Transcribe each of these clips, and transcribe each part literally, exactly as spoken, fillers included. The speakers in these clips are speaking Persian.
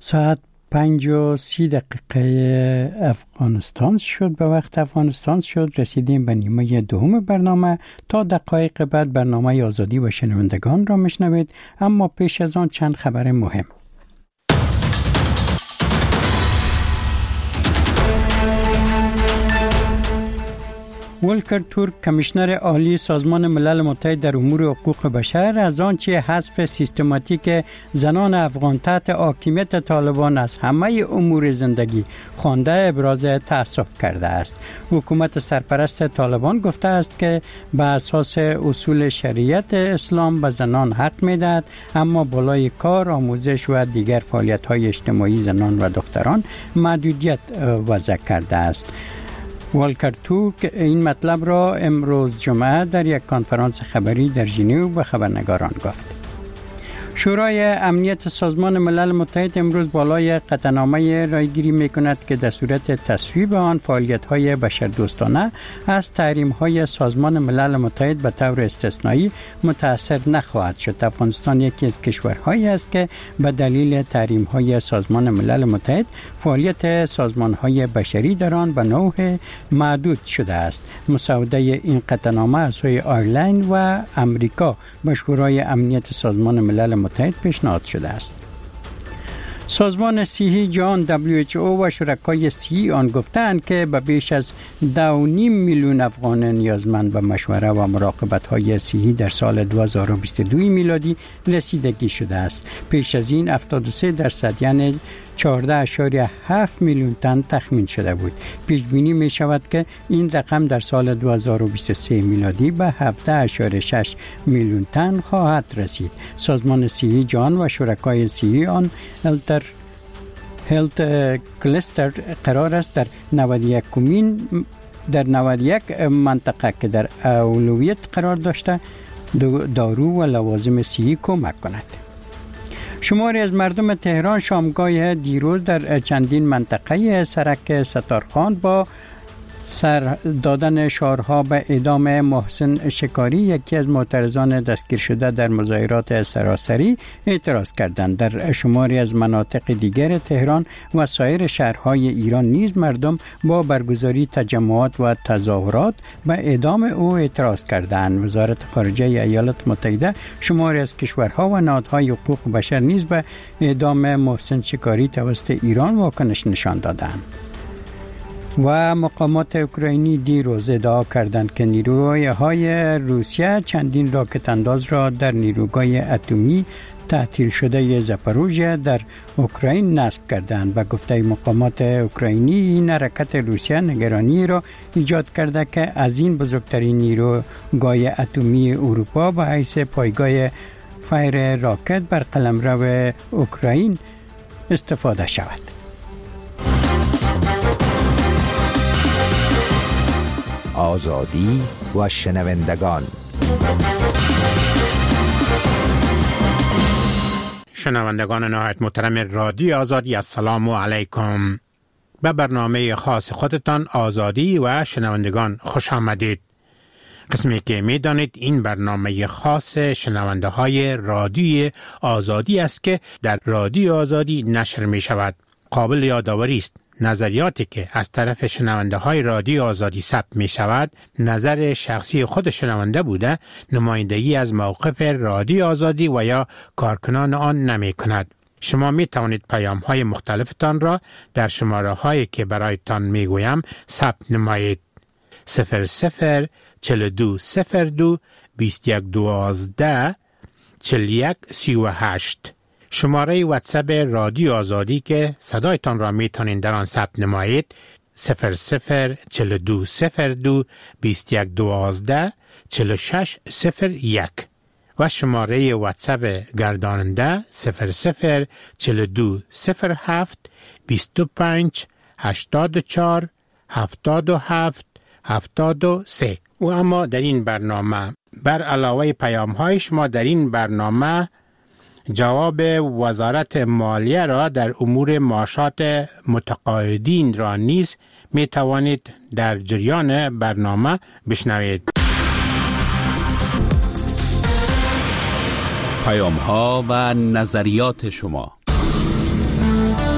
ساعت پنج و سی دقیقه افغانستان شد، به وقت افغانستان شد. رسیدیم به نیمه دوم برنامه. تا دقایق بعد برنامه آزادی و شنوندگان را میشنوید، اما پیش از آن چند خبر مهم. ولکر تورک، کمیشنر عالی سازمان ملل متحد در امور حقوق بشر، از آنچه حذف سیستماتیک زنان افغان تحت حاکمیت طالبان از همه امور زندگی خوانده ابراز تأسف کرده است. حکومت سرپرست طالبان گفته است که به اساس اصول شریعت اسلام به زنان حق می‌دهد، اما بالای کار، آموزش و دیگر فعالیت‌های اجتماعی زنان و دختران محدودیت وضع کرده است. ولکر تورک این مطلب را امروز جمعه در یک کنفرانس خبری در ژنو به خبرنگاران گفت. شورای امنیت سازمان ملل متحد امروز بالای قطعنامه رایگیری می‌کند که در صورت تصویب آن فعالیت‌های بشردوستانه از تحریم‌های سازمان ملل متحد به طور استثنایی متأثر نخواهد شد. افغانستان یکی از کشورهایی است که به دلیل تحریم‌های سازمان ملل متحد فعالیت سازمان‌های بشری در آن به نوع محدود شده است. مسوده این قطعنامه از سوی آیرلند و امریکا به شورای امنیت سازمان ملل متحد پیشنهاد شده است. سازمان صحی جهان دبلیو اچ او و شرکای صحی آن گفتند که به بیش از دو و نیم میلیون افغان نیازمند به مشوره و مراقبت‌های صحی در سال دو هزار و بیست و دو میلادی رسیدگی شده است. پیش از این هفتاد و سه درصد یعنی چهارده اشاری هفت میلیون تن تخمین شده بود. پیش بینی می شود که این رقم در سال دو هزار و بیست و سه میلادی به هفده اشاری شش میلیون تن خواهد رسید. سازمان صحی جهان و شرکای صحی آن التر هلت کلستر قرار است در نود و یک کمین در نود و یک منطقه که در اولویت قرار داشته دارو و لوازم صحی کمک کند. شماری از مردم تهران شامگاه دیروز در چندین منطقه سرک ستارخان با سر دادن شعارها به اعدام محسن شکاری، یکی از معترضان دستگیر شده در مظاهرات سراسری، اعتراض کردند. در شماری از مناطق دیگر تهران و سایر شهرهای ایران نیز مردم با برگزاری تجمعات و تظاهرات به اعدام او اعتراض کردند. وزارت خارجه ایالات متحده شماری از کشورها و نهادهای حقوق بشر نیز به اعدام محسن شکاری توسط ایران واکنش نشان دادند. و مقامات اوکراینی دیروز ادعا کردند که نیروهای روسیه چندین راکت انداز را در نیروگاه اتمی تعطیل شده زاپاروژیا در اوکراین نصب کردند. به گفته مقامات اوکراینی این حرکت روسیه نگرانی را ایجاد کرده که از این بزرگترین نیروگاه اتمی اروپا به حیث پایگاه فایر راکت بر قلمرو اوکراین استفاده شود. آزادی و شنوندگان. شنوندگان نهایت محترم رادیو آزادی، السلام علیکم. به برنامه خاص خودتان آزادی و شنوندگان خوش آمدید. قسمی که می دانید این برنامه خاص شنونده های رادیو آزادی است که در رادیو آزادی نشر می شود. قابل یادآوری است نظریاتی که از طرف شنونده های رادیو آزادی ثبت می شود نظر شخصی خود شنونده بوده، نمایندگی از موقف رادیو آزادی و یا کارکنان آن نمی کند. شما می توانید پیام های مختلفتان را در شماره هایی که برایتان می گویم ثبت نمایید. صفر صفر چل دو صفر دو بیست یک دوازده چل یک سی و هشت. شماره واتساپ رادیو آزادی که صدایتان را می توانید در آن ثبت نمایید صفر صفر چل دو صفر دو بیست یک دوازده چل شش صفر یک و شماره واتساپ گرداننده صفر صفر چل دو صفر هفت بیست و پنج هشتاد و چهار هفتاد و هفت هفتاد و سه. و اما در این برنامه بر علاوه پیام های شما در این برنامه جواب وزارت مالیه را در امور معاشات متقاعدین را نیز می توانید در جریان برنامه بشنوید. پیام ها و نظریات شما.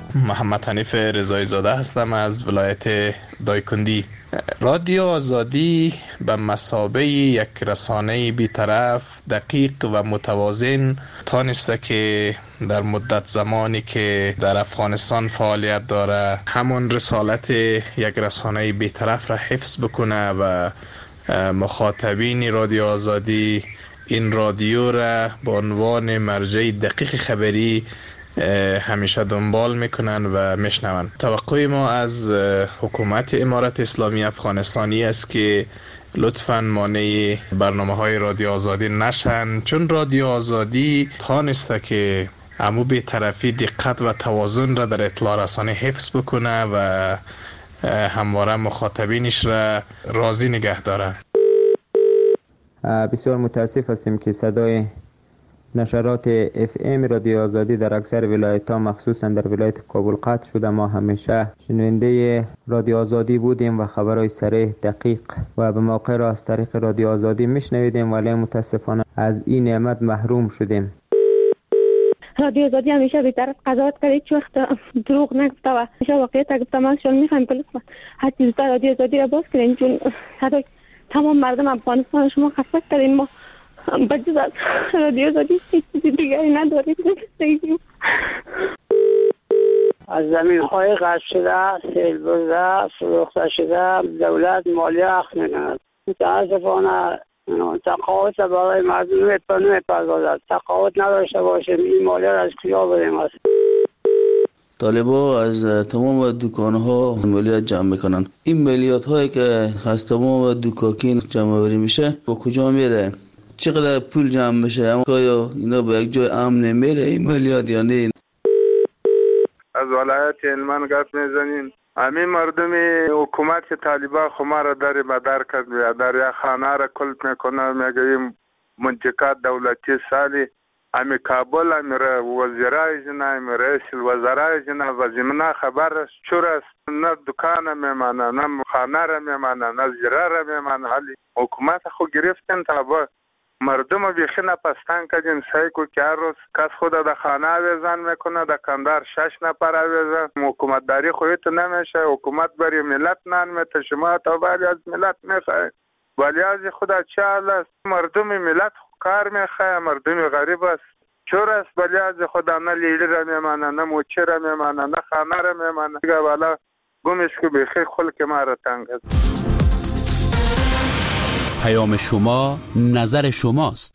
محمد حنیف رضایی زاده هستم از ولایت دایکندی. رادیو آزادی به مثابه یک رسانه بی‌طرف، دقیق و متوازن تانسته که در مدت زمانی که در افغانستان فعالیت داره همون رسالت یک رسانه بی‌طرف را حفظ بکنه و مخاطبین رادیو آزادی این رادیو را به عنوان مرجع دقیق خبری همیشه دنبال میکنن و میشنون. توقع ما از حکومت امارت اسلامی افغانستانی است که لطفاً مانع برنامه های رادیو آزادی نشن، چون رادیو آزادی تانسته که امو به طرفی دقت و توازن را در اطلاع رسانی حفظ بکنه و همواره مخاطبینش را راضی نگه داره. بسیار متاسف هستیم که صدای نشرات اف ام رادیو آزادی در اکثر ولایت‌ها مخصوصا در ولایت کابل قطع شده. ما همیشه شنونده رادیو آزادی بودیم و خبرهای صریح، دقیق و به موقع را از طریق رادیو آزادی میشنویدیم، ولی متاسفانه از این نعمت محروم شدیم. رادیو آزادی همیشه بی‌طرف از قضاوت کرد، هیچ وقت دروغ نگفته و همیشه واقعیت گفته. ما شما می‌خوایم که لطفاً هر چیز در رادیو آزادی را باز کنین، چون صدای تمام مردم افغانستان شما خفت کردین. ما بجز از رادیو آزادی هیچ چیز دیگری نداریم. از زمین های غصب شده، سیل برده، فروخته شده، دولت مالیه اخذ می‌کند. متاسفانه تقاعد برای مردم نمی‌پردازد. تقاعد نداشته باشیم این مالیه را از کجا بریم است؟ طالبا از تمام دکان‌ها مالیات جمع میکنن. این مالیات هایی که از تمام دکاکین جمع بری میشه با کجا میره؟ چقدر پول جمع میشه؟ اما آیا اینا به یک جای امن نمیره این مالیات یا نه؟ از ولایت هلمند گپ میزنین. همین مردم حکومت که طالبان خما را در مدار کرد و در یک خانه را کلپ میکنه، میگه این منطقه دولتی سالی امی کابل امی وزیرای جنا امی رئیس الوزرای جنا و زمینه خبر است چور است، نه دکان میمانه، نه خانه را میمانه، نه زیره را میمانه. حالی حکومت خود گرفتن تا با مردم بیخی نپستان کردین. سعی کو که هر روز کس خود در خانه آویزان میکنه، در کندار شش نفر آویزان. حکومت داری خودت نمیشه، حکومت بری ملت نان میته، شما تا بری از ملت میخواه، ولی از خدا چه حال است؟ مردم ملت کار میخواه، مردم غریب است چور است، ولی از خدا نه لیلی را میمانه، نه موچه را میمانه، نه خانه را میمانه. دیگه والا گمش که بیخی خلق ما را تنگ است. پیام شما نظر شماست.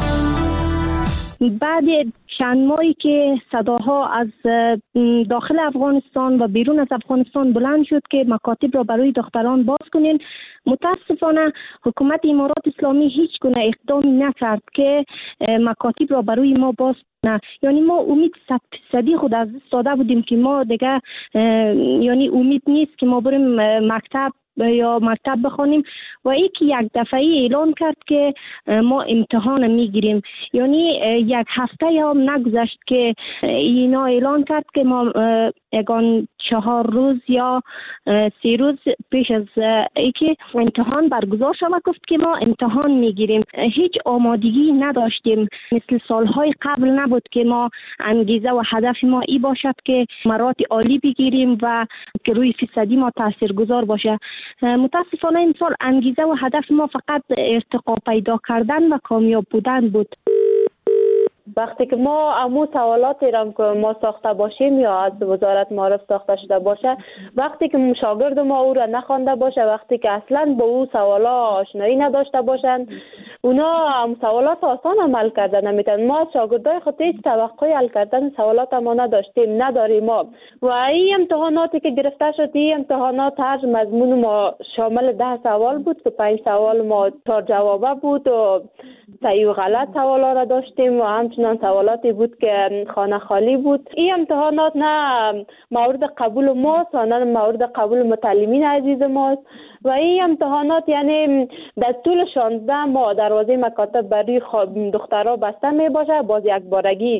بعد چند ماهی که صداها از داخل افغانستان و بیرون از افغانستان بلند شد که مکاتب را برای دختران باز کنین، متاسفانه حکومت امارات اسلامی هیچ گونه اقدامی نکرد که مکاتب را برای ما باز کنه. یعنی ما امید صد فیصدی خود از دست داده بودیم که ما دیگه یعنی امید نیست که ما بریم مکتب یا مکتب بخونیم و یکی یک دفعه اعلان کرد که ما امتحان میگیریم. یعنی یک هفته هم نگذشت که اینا اعلان کرد که ما یگان چهار روز یا سی روز پیش از اینکه امتحان برگزار شود گفت که ما امتحان میگیریم. هیچ آمادگی نداشتیم، مثل سالهای قبل نبود که ما انگیزه و هدف ما ای باشد که مرات عالی بگیریم و که روی فیصدی ما تاثیرگذار باشه. متاسفانه این سال انگیزه و هدف ما فقط ارتقا پیدا کردن و کامیاب بودن بود. وقتی که ما امو سوالاتی را که ما ساخته باشیم یا از وزارت معارف ساخته شده باشه، وقتی که شاگرد ما او را نخوانده باشه، وقتی که اصلا با او سوالا آشنایی نداشته باشند، اونا سوالات آسان عمل کردن نمیتونن. ما از شاگردای خود هیچ توقعی حل کردن سوالات ما نداشتیم، نداریم ما. و این امتحاناتی که گرفته شد، این امتحانات هر مضمون ما شامل ده سوال بود که پنج سوال ما چهار جوابه بود و صحیح و غلط سوالا را داشتیم و همچنان سوالاتی بود که خانه خالی بود. این امتحانات نه مورد قبول ماست و نه مورد قبول متعلمین عزیز ماست و این امتحانات یعنی در طول شانزده ماه دروازه مکاتب برای دخترها بسته می باشه، باز یک بارگی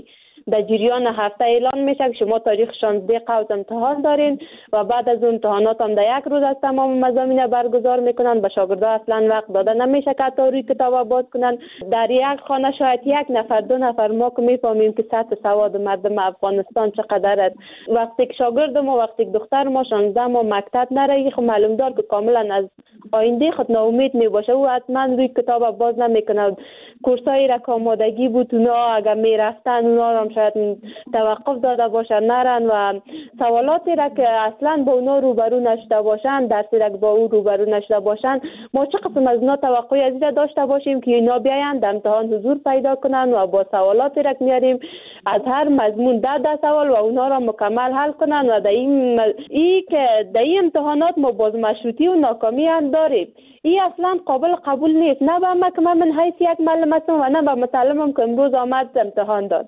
در جریان هفته اعلان میشه که شما تاریخ شانزده قوس امتحان دارین و بعد از اون امتحانات هم در یک روز از تمام مضامین برگزار میکنن. به شاگردا اصلا وقت داده نمیشه که تا روی کتاب باز کنن. در یک خانه شاید یک نفر دو نفر ما که میفهمیم که سطح سواد مردم افغانستان چقدر است. وقتی که شاگرد ما وقتی که دختر ما شانزده ما مکتب نره، خب معلوم دار که کاملا از آینده خود ناامید میباشه و حتما روی کتاب باز نمیکنه. کورسایی را که آمادگی بود اونا اگر میرفتن اونا را شاید توقف داده باشن نرن و سوالاتی را که اصلا با اونا روبرو نشده باشن، درسی را که با او روبرو نشده باشن، ما چه قسم از اونا توقعی از این داشته باشیم که اینا بیاین در امتحان حضور پیدا کنن و با سوالاتی را که میاریم از هر مضمون ده ده سوال و اونا را مکمل حل کنن و در این ای که در این امتحانات ما باز مشروطی و ناکامی هم داریم. این اصلا قابل قبول نیست، نه به من که من من حیث یک معلم هستم و نه به مسلمم که امروز آمد امتحان داد.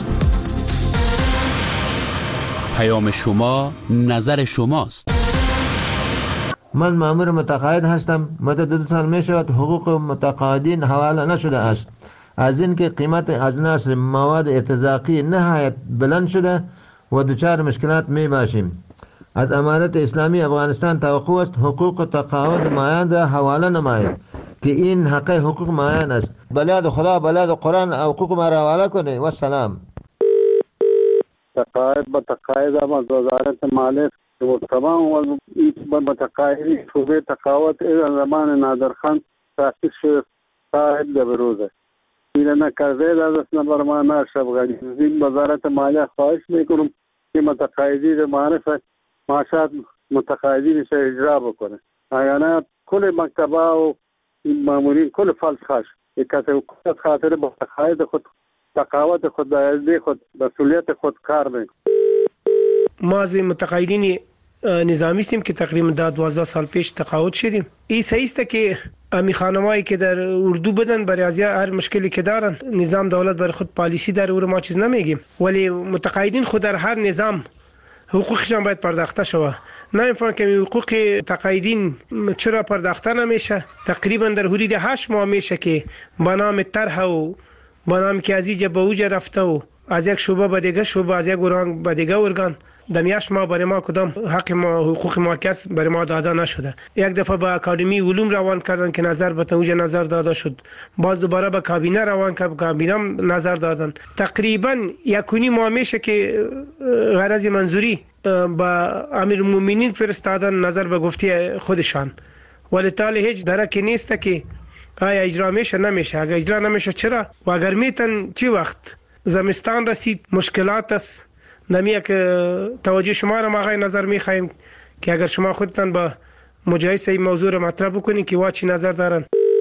پیام شما نظر شماست. من مأمور متقاعد هستم. مدت دو سال می شود حقوق متقاعدین حواله نشده است. از اینکه قیمت اجناس مواد ارتزاقی نهایت بلند شده و دچار مشکلات می باشیم. از امارت اسلامی افغانستان توقع است حقوق تقاعد مایان را حواله نماید که این حق حقوق مایان است. بلاد خدا بلاد قرآن حقوق ما را حواله کنه. و سلام. تقاعد با تقاعد هم از وزارت مالیه و تمام و متقاعدی صوبه تقاعد از زمان نادرخان تاسیس شده تا به روزه این نکرده از نمبر ما ناشب غنی این وزارت مالیه خواهش میکنم که متقاعدی رو معرفت معاشات متقاعدین سے اجرا بکنه. آیا کل مکتبه و مامورین کل فلس خاش یک کسی خاطر با تقاعد خود تقاعد خود دایزده خود مسئولیت خود کار میکنه. ما از متقاعدین نظامی هستیم که تقریبا ده دوازده سال پیش تقاعد شدیم. این صحیح است که امی خانمایی که در اردو بدن برای از هر مشکلی که دارن نظام دولت برای خود پالیسی داره و ما چیز نمیگیم، ولی متقاعدین خود در هر نظام حقوقشان باید پرداخته شود. نمیفهم که حقوق تقاعدین چرا پرداخته نمیشه. تقریبا در حدود هشت ماه میشه که با نام طرح و با نام که از اینجا به اوجا رفته و از یک شعبه به دیگه شعبه از یک ارگان به دیگه ارگان در میاش ما برای ما کدام حق ما حقوق ما کس برای ما داده نشده. یک دفعه به اکادمی علوم روان کردن که نظر به اوجا نظر داده شد، باز دوباره به کابینه روان کرد، کابینه نظر دادن. تقریبا یکونی ماه میشه که غرض منظوری با امیرالمومنین فرستادن نظر به گفته خودشان، ولی تالی هیچ درکی نیست که آیا اجرا میشه نمیشه. اگر اجرا نمیشه چرا و اگر میتن چی وقت زمستان رسید مشکلات است. نمیه که توجه شما را ما غیر نظر میخوایم که اگر شما خودتان با مجایسه این موضوع را مطرح بکنید که وا چی نظر دارن.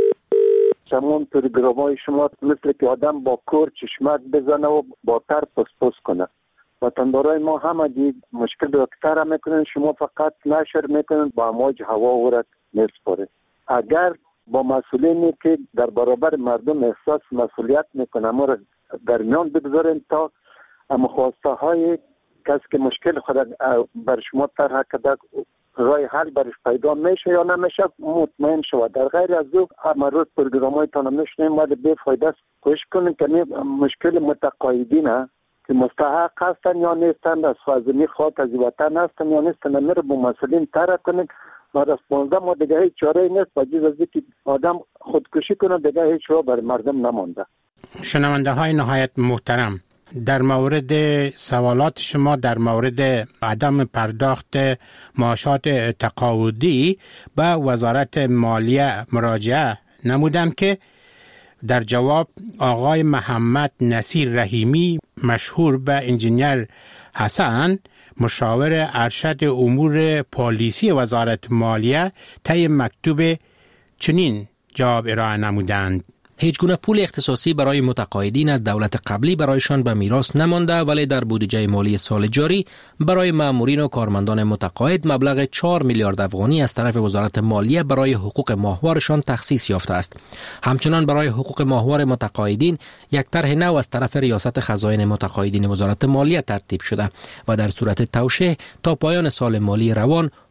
تمام پروگرامای شما مثل که آدم با کور چشمک بزنه و با تر پس پس کنه. وطندارای ما همه دید مشکل دکتر میکنن، شما فقط نشر میکنن با موج هوا ورد میسپاره. اگر با مسئولینی که در برابر مردم احساس مسئولیت میکنن ما را در میان بگذارین تا مخواسته های کسی که مشکل خود بر شما طرح کرده رای حل برش پیدا میشه یا نمیشه مطمئن شود. در غیر از او همه روز پروگرامای تانو میشنیم ولی بی فایده است. کوشش کنیم که مشکل متقاعدین که مستحق هستن یا نیستن، از فاضلی خاک از وطن هستن یا نیستن، میره با مسئولین طرح کنیم و رسپانده ما دیگه هیچ چاره نیست بجز از اینکه آدم خودکشی کنه دیگه هیچ راه بر مردم نمانده. شنونده های نهایت محترم، در مورد سوالات شما در مورد عدم پرداخت معاشات تقاعدی به وزارت مالیه مراجعه نمودم که در جواب آقای محمد نصیر رحیمی مشهور به انجینیر حسن مشاور ارشد امور پالیسی وزارت مالیه طی مکتوب چنین جواب ارائه نمودند: هیچ گونه پول اختصاصی برای متقاعدین از دولت قبلی برایشان به میراث نمانده، ولی در بودجه مالی سال جاری برای مامورین و کارمندان متقاعد مبلغ چهار میلیارد افغانی از طرف وزارت مالیه برای حقوق ماهوارشان تخصیص یافته است. همچنان برای حقوق ماهوار متقاعدین یک طرح نو از طرف ریاست خزاین متقاعدین وزارت مالیه ترتیب شده و در صورت توشیح تا پایان سال مالی روان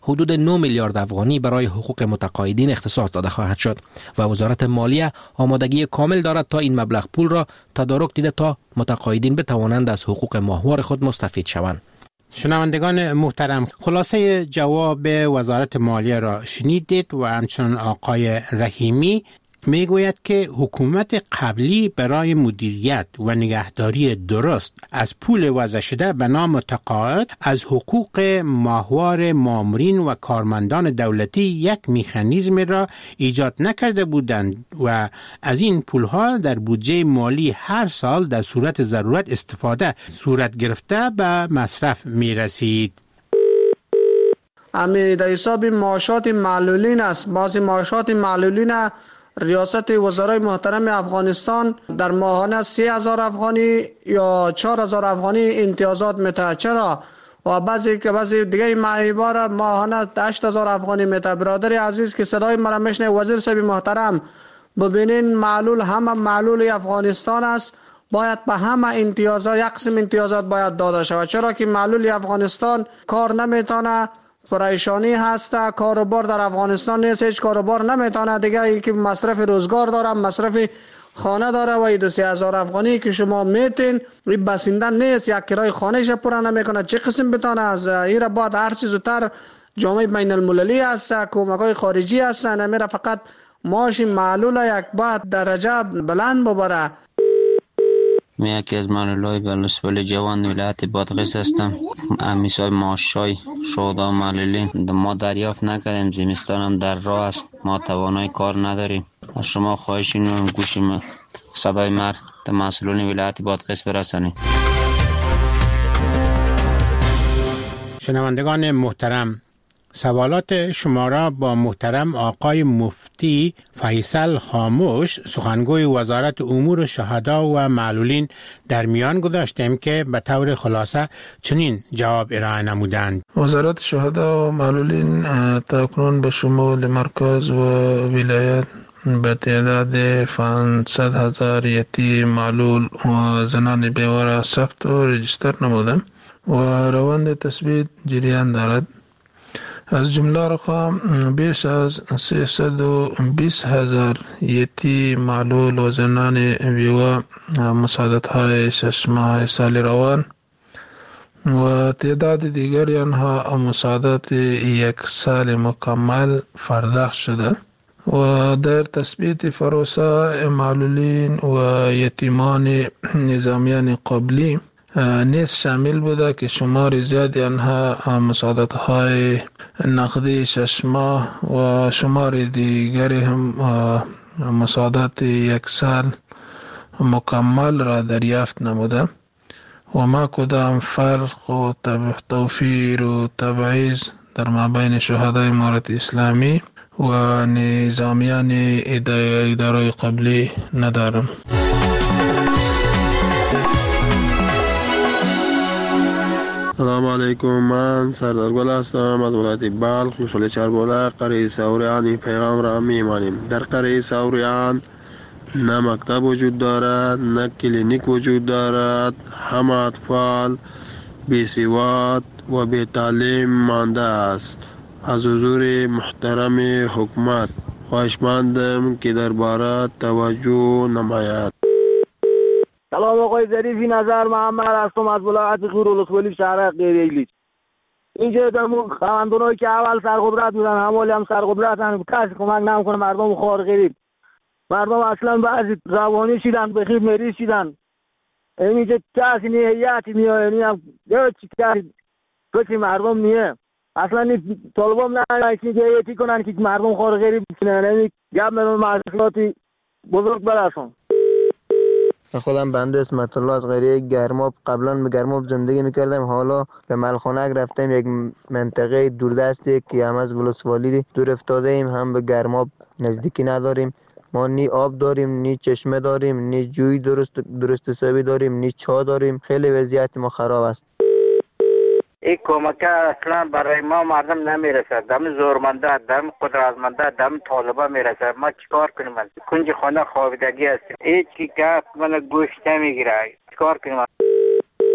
حدود نه میلیارد افغانی برای حقوق متقاعدین اختصاص داده خواهد شد و وزارت مالیه آمادگی کامل دارد تا این مبلغ پول را تدارک دیده تا متقاعدین بتوانند از حقوق ماهوار خود مستفید شوند. شنوندگان محترم، خلاصه جواب وزارت مالیه را شنیدید و همچنان آقای رحیمی میگوید که حکومت قبلی برای مدیریت و نگهداری درست از پول وضع شده به نام متقاعد از حقوق ماهوار مامورین و کارمندان دولتی یک مکانیزم را ایجاد نکرده بودند و از این پولها در بودجه مالی هر سال در صورت ضرورت استفاده صورت گرفته به مصرف می رسید. امی در حساب معاشات معلولین است. بعضی معاشات معلولین ریاست وزرای محترم افغانستان در ماهانه سه هزار افغانی یا چهار هزار افغانی امتیازات میده. چرا؟ و بعضی که بعضی دیگه معیبار ماهانه هشت هزار افغانی میده. برادر عزیز که صدای مرا میشنه، وزیر صاحب محترم، ببینین معلول همه معلول افغانستان است، باید به همه امتیازات یک قسم امتیازات باید داده شود. چرا که معلول افغانستان کار نمیتونه، پریشانی هسته، کاروبار در افغانستان نیست، هیچ کاروبار نمیتونه دیگه، ای که مصرف روزگار داره، مصرف خانه داره و این دو سه هزار افغانی که شما میتین این بسیندن نیست، یک کرای خانهش پورا نمیکنه، چه قسم بتونه از این را بعد هر چیز زودتر جامعه بین المللی هست، کمک‌های خارجی هست، نمیره فقط معاش معلول یک بعد درجه بلند ببره. من یکی از معلولای بلوسفل جوان ولایت بادغیس هستم. امیسای معاشای شهدا معلولین ما دریافت نکردیم، زمستان هم در راه است، ما توانای کار نداریم. از شما خواهش می‌کنم گوش ما صدای مر تا مسئولین ولایت بادغیس برسانید. شنوندگان محترم، سوالات شما را با محترم آقای مفتی فیصل خاموش، سخنگوی وزارت امور شهدا و معلولین در میان گذاشتیم که به طور خلاصه چنین جواب ارائه نمودند. وزارت شهدا و معلولین تاکنون به شمول مرکز و ولایت به تعداد پانصد هزار یتیم معلول و زنان بیواره ثبت و رجیستر نمودند و روند تثبیت جریان دارد. از جمله رقم بیش از سیصد و بیست هزار یتیم معلول و زنان بیوه مساعدت های شش ماه سال روان و تعداد دیگری آنها مساعدت یک سال مکمل پرداخت شده و در تثبیت پروسه معلولین و یتیمان نظامیان قبلی نیز شامل بوده که شمار زیادی آنها مساعدت های نقدی شش ماه و شمار دیگری هم مساعدت یک سال مکمل را دریافت نموده و ما کدام فرق و توفیر و تبعیض در مابین شهدای امارت اسلامی و نظامیان اداره قبلی ندارم. سلام علیکم، من سردار گل هستم از ولایت بلخ، محل چربوله، قریه سوریان. پیغام را میمانیم. در قریه سوریان نه مکتب وجود دارد، نه کلینیک وجود دارد. همه اطفال بی سواد و بی تعلیم مانده است. از حضور محترم حکومت خواهشمندم که درباره توجه نماید. سلام آقای ظریفی، نظر محمد هستم از ولایت غور ولسوالی شهر غیر ایلیچ. اینجا دمون خواندونایی که اول سرقدرت بودن همالی هم سرقدرت هم کسی کمک نمیکنه مردم خوار غریب. مردم اصلا بعضی روانی شدن، بخیر مری شدن. اینجا کسی نیه هیئتی میاد، یعنی هم چی کسی کسی مردم نیه. اصلا این طالبان نه که هیئتی کنن که مردم خوار غریب بکنن. یعنی گپ میرم مشکلاتی بزرگ برسون. خودم بنده اسمت الله از قریه گرماب، قبلا به گرماب زندگی میکردم، حالا به ملخانک رفتم، یک منطقه دوردستی که هم از ولسوالی دور افتاده ایم، هم به گرماب نزدیکی نداریم. ما نی آب داریم، نی چشمه داریم، نی جوی درست درست حسابی داریم، نی چا داریم. خیلی وضعیت ما خراب است. این کمک اصلا برای ما مردم نمیرسد. دم زورمنده، دم قدرتمنده، دم طالبا میرسد. ما چیکار کنیم؟ کنج خانه خوابیدگی است. هیچ کی گپ من گوش نمیگیره. چیکار کنیم؟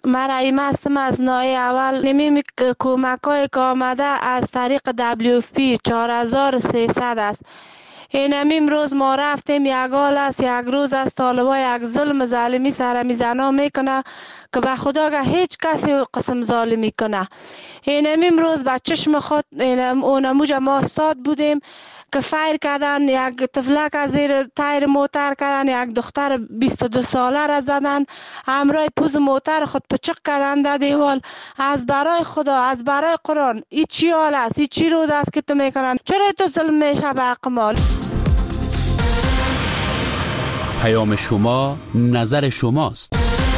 من رحیمه هستم از نای اول. نمیم کمک های که آمده از طریق دبلیو اف پی چهار هزار و سیصد است. این همین روز ما رفتیم یک حال است، یک روز از طالبا یک ظلم ظالمی سر زنا میکنه که به خدا که هیچ کسی قسم ظالمی کنه. این همین روز به چشم خود اونموج ما استاد بودیم که فایر کردن، یک طفلک از زیر تایر موتر کردن، یک دختر بیست و دو ساله را زدن، همراه پوز موتر خود پچق کردن در دیوال. از برای خدا، از برای قرآن، این چی حال است؟ این چی روز است که تو میکنن؟ چرا تو ظلم میشه به حق مال؟ پیام شما نظر شماست.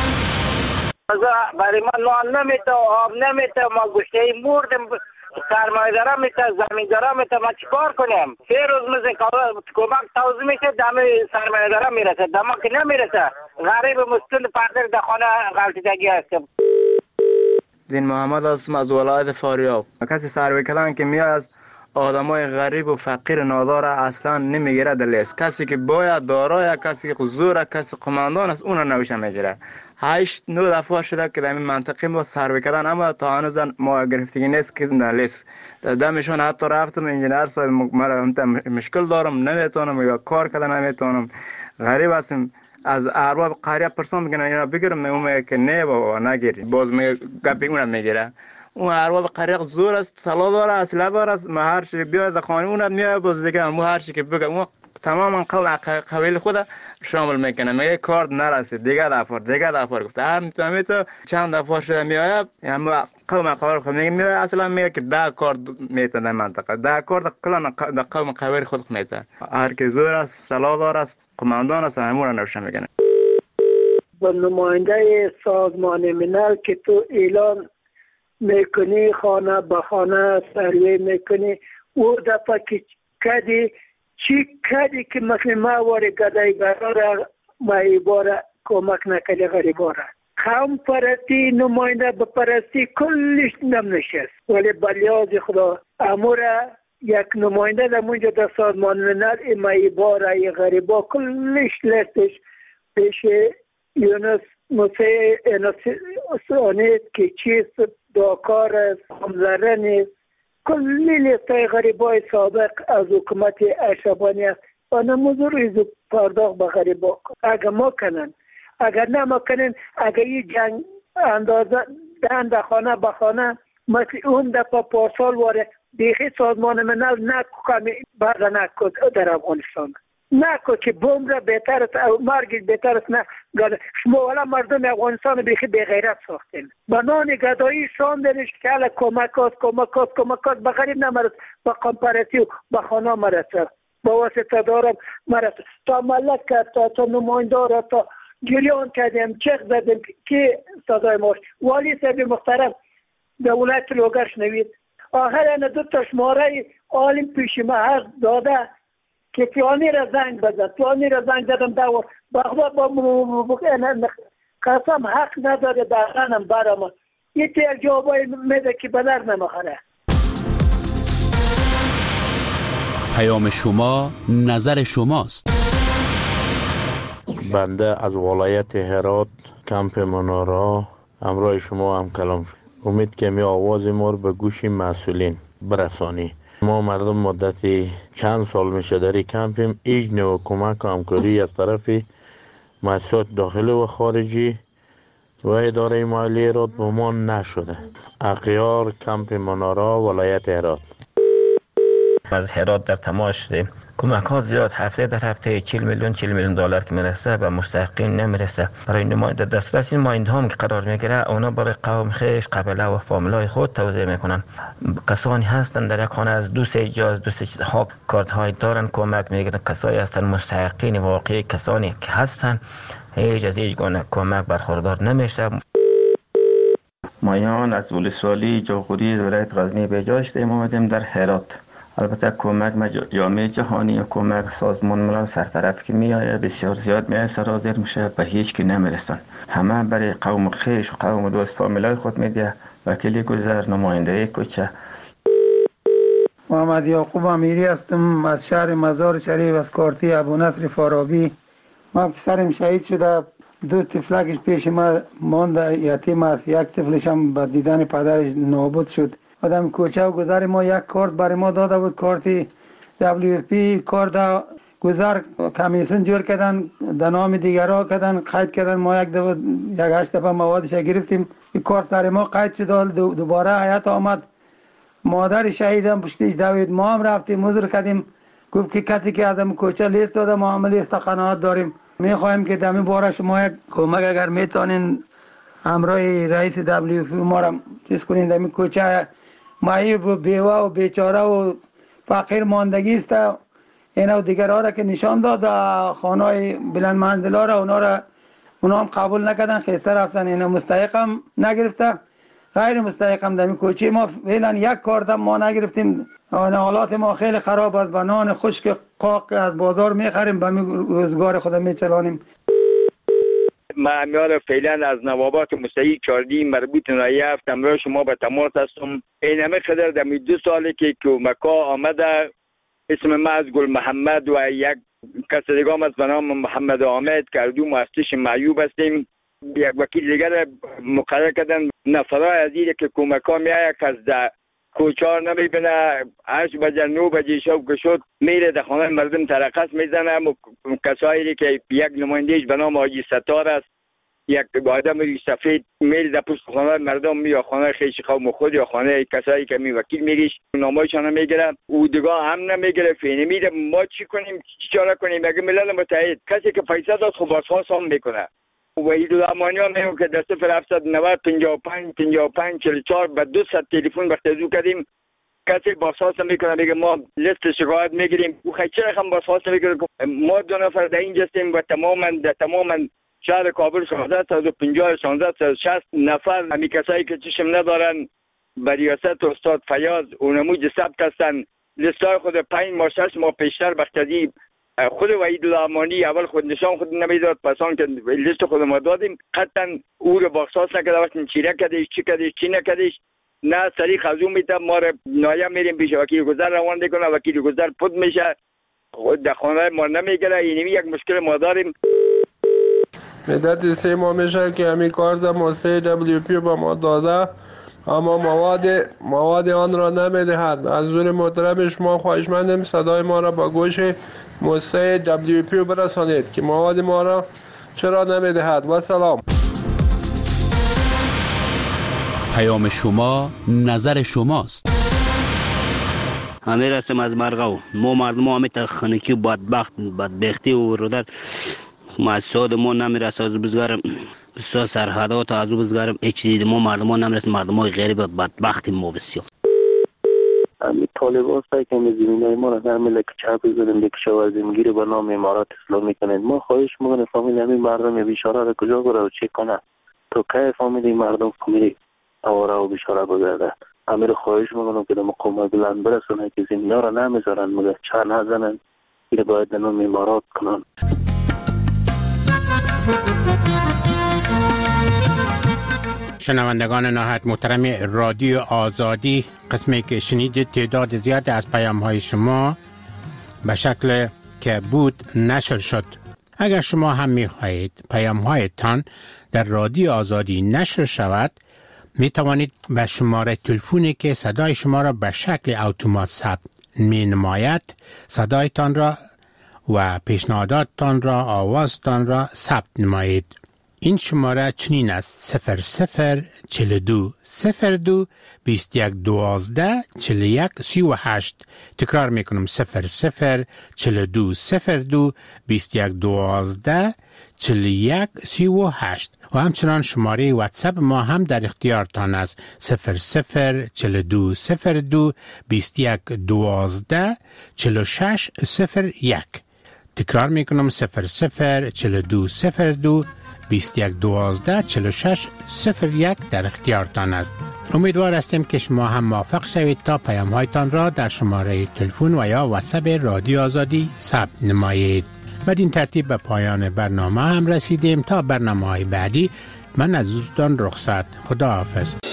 برای ما نان نمیته، آب نمیته، ما گوشته مردم، سرمایه‌دارا میته، زمیندارا میته، ما چیکار کنیم؟ سه روز میزن کمک توزیع میشه، دم سرمایه‌دارا میرسه، دم که نمیرسه. غریب مستون پردر در خانه غلطیدگی هستم. دین محمد هستم از ولایت فاریاب. کسی سروی کردن که میاد از آدمای غریب و فقیر نادار اصلا نمیگیره دلیست. کسی که باید دارای، کسی که زور، کسی قماندان است، اون نوشه میگیره. هشت نو دفعه شده که در این منطقه ما سروی کردن، اما تا هنوز ما گرفتگی نیست که دلیست. دمشون حتی رفتم انجینر صاحب مرا مشکل دارم، نمیتونم یا کار کردن نمیتونم. غریب هستم. از ارباب قریه پرسان میگن اینا بگیرم، میگم که نه بابا نگیری، باز میگه گپی اون میگیره. اون ارباب قریه زور است، سلا داره، اسلحه داره، ما هر چی بیاد خانه اون میاد باز دیگه مو هر چی که بگه اون تماما قول قبیل خود شامل میکنه. میگه کارت نرسید، دیگه دفعه دیگه دفعه گفته هر میتونه تو چند دفعه شده میاد، اما قوم قبیل خود میگه میاد اصلا میگه که ده کارت میتونه منطقه ده کارت کلا د قوم قبیل خود میتونه. هر کی زور است، سلا داره، قماندان است، همون نوشه میکنه. با نماینده سازمان ملل که تو اعلان میکنی، خانه به خانه سروی میکنی، او دفعه که کدی چی کدی که مثل ما واره گدای براره ما ایباره کمک نکلی غریباره. قوم پرستی نماینده بپرستی کلش نم نشست، ولی بلیاز خدا اموره یک نماینده در منجا در سازمان ملل ما ایباره غریبا کلش لستش پیش یونس موسی انسانیت که چیست داکار است، همزره نیست، کلی لیستای غریبای سابق از حکومت اشربانی است و نموزو ریزو پرداخت به غریبا. اگر ما کنن، اگر نه کنن، اگر این جنگ اندازه دهنده خانه به خانه مثل اون دفعه پارسال واره بیخی سازمان ملل نکو کمی بعد نکو در افغانستان نکو که بوم را بهتر است، مرگ بهتر است. نه شما والا مردم افغانستان بیخی به غیرت ساختین، بنان گدایی شاندنش که حالا کمک هست کمک هست کمک هست به غریب نمرد، به کمپاراتیو به خانه مرسد، به واسطه دارم مرسد. تا ملک کرد، تا, تا نمایندار، تا جریان کردیم، چک زدیم که صدای ماش والی صاحب محترم دولت لوگرش نوید آخر این دو تا شماره عالم پیش ما حق داده که فلانی را زنگ بزن، فلانی را زنگ زدم دو بخدا با قسم حق نداره دارنم برام یه تیر جوابای میده که بدر نمخره. پیام شما نظر شماست. بنده از ولایت هرات کمپ منارا همراه شما هم کلام شد. امید که می آواز ما رو به گوش مسئولین برسانی. ما مردم مدتی چند سال میشه در کمپیم، ایج نوع کمک و همکاری از طرف مؤسسات داخلی و خارجی و اداره مالی هرات به ما نشده. اغیار کمپ منارا ولایت هرات. از هرات در تماس شدیم. کمک ها زیاد هفته در هفته چهل میلیون چهل میلیون دلار که میرسه به مستحقین نمیرسه. برای نماینده دسترس این مایند هم که قرار میگیره اونا برای قوم خیش قبیله و فامیلای خود توزیع میکنن. کسانی هستن در یک خانه از دو سه جاز دو سه ها کارت های دارن کمک میگیرن. کسایی هستن مستحقین واقعی کسانی که هستن هیچ از هیچ گونه کمک برخوردار نمیشه. مایان از ولسوالی جاغوری ولایت غزنی به جای شدیم اومدیم در هرات. البته کمک جامعه جهانی و کمک سازمان ملل سرطرف که میآید بسیار زیاد میآید سرازیر میشه به هیچ کی نمیرسن. همه برای قوم خیش و قوم دوست فامیلای خود میده. وکیل گذر نماینده کوچه. محمد یعقوب امیری هستم از شهر مزار شریف از کارتی ابو نصر فارابی. ما پسرم شهید شده دو طفلکش پیش ما مانده، یتیم است. یک طفلش هم با دیدن پدرش نابود شد. آدم کوچه و گذر ما یک کارت برای ما داده بود، کارت دبلیو پی. کارت گذر کمیسیون جور کردن، در نام دیگرها کردن، قید کردن. ما یک دفعه یک هشت دفعه موادش گرفتیم. این کارت سر ما قید شد. دوباره حیات آمد. مادر شهیدم پشتیش دوید. ما هم رفتیم حضور کردیم. گفت که کسی که آدم کوچه لیست داده ما هم لیست قناعت داریم. میخوایم که دمی باره شما یک کمک اگر میتونین همراه رئیس دبلیو پی ما را چیز کنین. دمی کوچه معیوب و بیوه و بیچاره و فقیر ماندگی است. اینا و دیگر ها را که نشان داد خانه بلند منزل ها را، اونا را اونا هم قبول نکردن، خیسته رفتن. اینا مستحق هم نگرفته، غیر مستحق هم. دمی کوچه ما فعلا یک کارت هم ما نگرفتیم. حالات ما خیلی خراب است. با نان خشک قاق از بازار میخریم، به روزگار خود میچلانیم. ما امیال فعلا از نوابات مستحق چاردی مربوط نایه هفت امرای شما به تماس هستم. این همه خدر دمی دو ساله که کمکا آمده. اسم ما از گل محمد و یک کس دیگه هم از به نام محمد آمد که دو مؤسسش معیوب هستیم. یک وکیل دیگر مقرر کردن. نفرای عزیزی که کمکا میایه کس در کوچار نمیبینه. هشت بجه نو بجه شب که شد میره در خانه مردم ترقص میزنه. کسایی که یک نمایندهش به نام آجی ستار است، یک آدم ریش سفید میره در پشت خانه مردم یا خانه خیش خواه خود یا خانه کسایی که می وکیل میریش نامایشان میگیره. او دیگه هم نمیگیره. فینه میره. ما چی کنیم؟ چی چاره کنیم؟ اگه ملل متحد کسی که پیسه داد خب بازخواست هم میکنه. وحید الامانی ها میگم که در صفر هفتصد و نود پنجاه و پنج پنجاه و پنج چهل و چهار به دو صد تلفن بختزو کردیم. کسی بازخواست میکنه میگه ما لیست شکایت میگیریم. او خیلی چرا هم بازخواست میکنه؟ ما دو نفر در اینجا هستیم و تماما در تماما شهر کابل شانزده و پنجاه شانزده و شصت نفر همی کسایی که چشم ندارن به ریاست استاد فیاض اونموج ثبت هستن. لیستای خود پنج ماه شش ماه پیشتر بختزی خود وحید الامانی اول خود نشان خود نمیداد، پسان که لیست خود ما دادیم قطعا او رو بازخواست نکرده. وقتی چی کردیش چی کردیش چی نکردیش نه سریع خزو میتم. ما رو نایه میریم پیش وکیل گذر روان دیکنه. وکیل گذر پود میشه خود در خانه ما نمیگره. اینمی یک مشکل ما داریم. مدت سه ماه میشه که همین کار در موسسه دبلیو پی با ما داده، اما مواد مواد آن را نمیدهد. از حضور محترم شما خواهشمندم صدای ما را با گوش موسسه دبلیو پی برسانید که مواد ما را چرا نمیدهد. و سلام. پیام شما نظر شماست. امیر هستم از مرغاو. ما مردم همیت خنکی و بدبخت بدبختی و رو در مسعود ما نمیرسه. از بزرگم بسیار سرحدات از بزرگم هیچ چیزی ما مردم ها نمیرسه. مردم های غریب بدبختی ما بسیار. امی طالبان سعی کنید زمینای ما را در ملک چه بزنیم یک شوازمگیر به نام امارات اسلامی کنید. ما خواهش میکنیم فامیل همین مردم بیچاره را کجا بره و چه کنه تو که فامیل مردم فامیل آواره و بیچاره بگرده. امیر خواهش میکنم که در مقام بلند برسونه که زمینا را نمیذارن مگر چه نزنن. این باید در نام امارات کنن. شنوندگان نهایت محترم رادیو آزادی، قسمی که شنیدید تعداد زیاد از پیام های شما به شکل که بود نشر شد. اگر شما هم می خواهید پیام هایتان در رادیو آزادی نشر شود، می توانید به شماره تلفنی که صدای شما را به شکل اتومات ثبت می نماید صدایتان را و پیشنهاداتتان را آوازتان را ثبت نمایید. این شماره چنین است: صفر صفر چل دو صفر دو بیست یک دوازده چل یک سی و هشت. تکرار میکنم: صفر صفر چل دو صفر دو بیست یک دوازده چل یک سی و هشت. و همچنان شماره واتساپ ما هم در اختیارتان است: صفر صفر چل دو صفر دو بیست یک دوازده چل شش صفر یک. تکرار میکنم: صفر صفر چل دو صفر دو بیست یک دوازده چل شش صفر یک در اختیارتان است. امیدوار هستیم که شما هم موفق شوید تا پیام هایتان را در شماره تلفن و یا واتساپ رادیو آزادی ثبت نمایید. بدین ترتیب به پایان برنامه هم رسیدیم. تا برنامه های بعدی من از دوستان رخصت. خدا حافظ.